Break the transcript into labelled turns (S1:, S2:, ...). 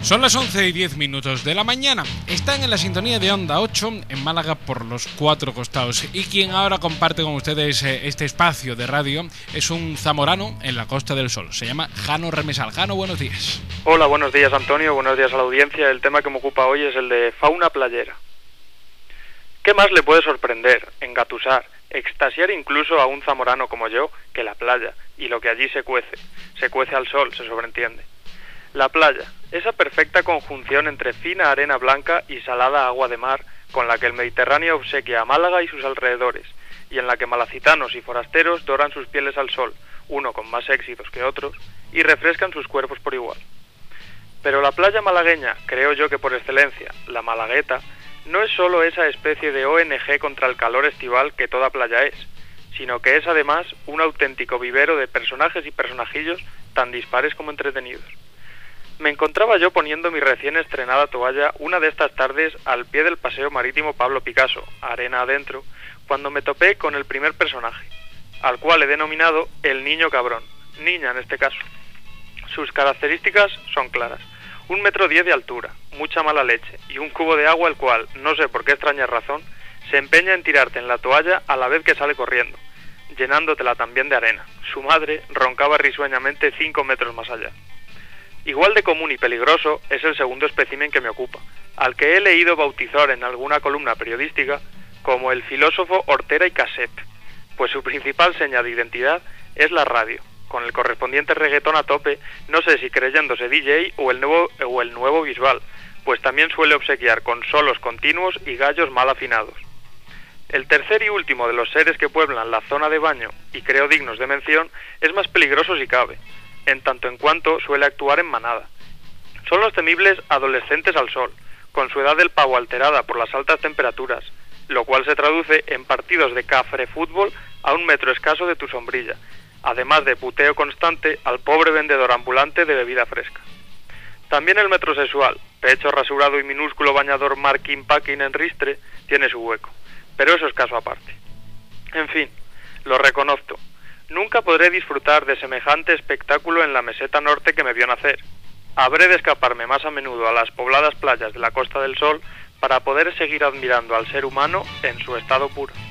S1: Son las 11:10 de la mañana. Están en la sintonía de Onda 8 en Málaga por los cuatro costados. Y quien ahora comparte con ustedes este espacio de radio es un zamorano en la Costa del Sol. Se llama Jano Remesal. Jano, buenos días.
S2: Hola, buenos días, Antonio. Buenos días a la audiencia. El tema que me ocupa hoy es el de fauna playera. ¿Qué más le puede sorprender, engatusar, extasiar incluso a un zamorano como yo que la playa y lo que allí se cuece? Se cuece al sol, se sobreentiende. La playa, esa perfecta conjunción entre fina arena blanca y salada agua de mar con la que el Mediterráneo obsequia a Málaga y sus alrededores, y en la que malacitanos y forasteros doran sus pieles al sol, uno con más éxitos que otros, y refrescan sus cuerpos por igual. Pero la playa malagueña, creo yo que por excelencia, la Malagueta, no es solo esa especie de ONG contra el calor estival que toda playa es, sino que es además un auténtico vivero de personajes y personajillos tan dispares como entretenidos. Me encontraba yo poniendo mi recién estrenada toalla una de estas tardes al pie del paseo marítimo Pablo Picasso, arena adentro, cuando me topé con el primer personaje, al cual he denominado el niño cabrón, niña en este caso. Sus características son claras: 1,10 m de altura, mucha mala leche y un cubo de agua el cual, no sé por qué extraña razón, se empeña en tirarte en la toalla a la vez que sale corriendo, llenándotela también de arena. Su madre roncaba risueñamente 5 metros más allá. Igual de común y peligroso es el segundo espécimen que me ocupa, al que he leído bautizar en alguna columna periodística como el filósofo Hortera y Cassette, pues su principal seña de identidad es la radio, con el correspondiente reggaetón a tope, no sé si creyéndose DJ o el nuevo Bisbal, pues también suele obsequiar con solos continuos y gallos mal afinados. El tercer y último de los seres que pueblan la zona de baño, y creo dignos de mención, es más peligroso si cabe, en tanto en cuanto suele actuar en manada. Son los temibles adolescentes al sol, con su edad del pavo alterada por las altas temperaturas, lo cual se traduce en partidos de cafre fútbol a 1 metro escaso de tu sombrilla, además de puteo constante al pobre vendedor ambulante de bebida fresca. También el metrosexual, pecho rasurado y minúsculo bañador marking packing en ristre, tiene su hueco, pero eso es caso aparte. En fin, lo reconozco. Nunca podré disfrutar de semejante espectáculo en la meseta norte que me vio nacer. Habré de escaparme más a menudo a las pobladas playas de la Costa del Sol para poder seguir admirando al ser humano en su estado puro.